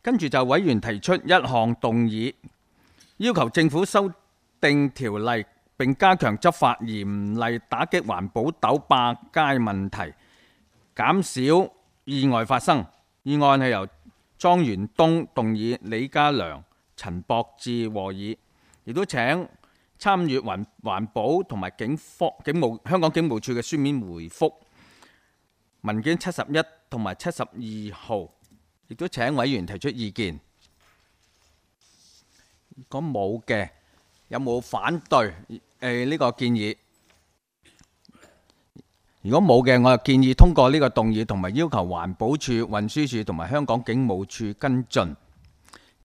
跟住就委員提出一項動議，要求政府修訂條例並加強執法，嚴厲打擊環保斗霸街問題，減少意外發生。議案係由莊元東動議，李家良、陳博志和議，亦都請參與環保同埋香港警務處嘅書面回覆文件71同埋72號，亦都請委員提出意見。如果冇嘅，有冇反對呢個建議？如果冇嘅，我就建議通過呢個動議，同埋要求環保署、運輸署同埋香港警務處跟進。